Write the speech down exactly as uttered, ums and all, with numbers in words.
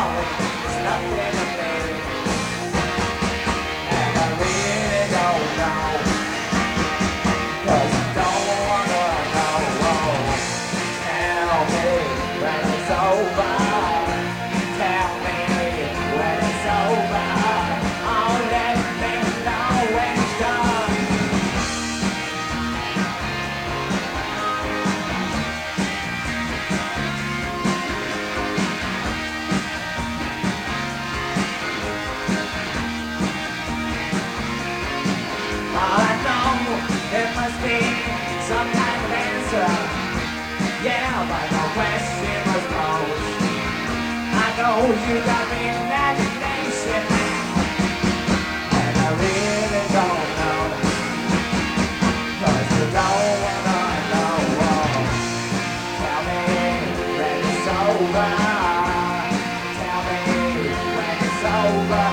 It's nothing to me, and I really don't know, 'cause I don't wanna know. Tell me when it's over. Tell me when it's over. Oh, let me know when it's done. I know it must be some kind of answer. Yeah, but no question was posed. I know you got me imagination now, and I really don't know, 'cause you don't wanna know. Tell me when it's over. Tell me when it's over.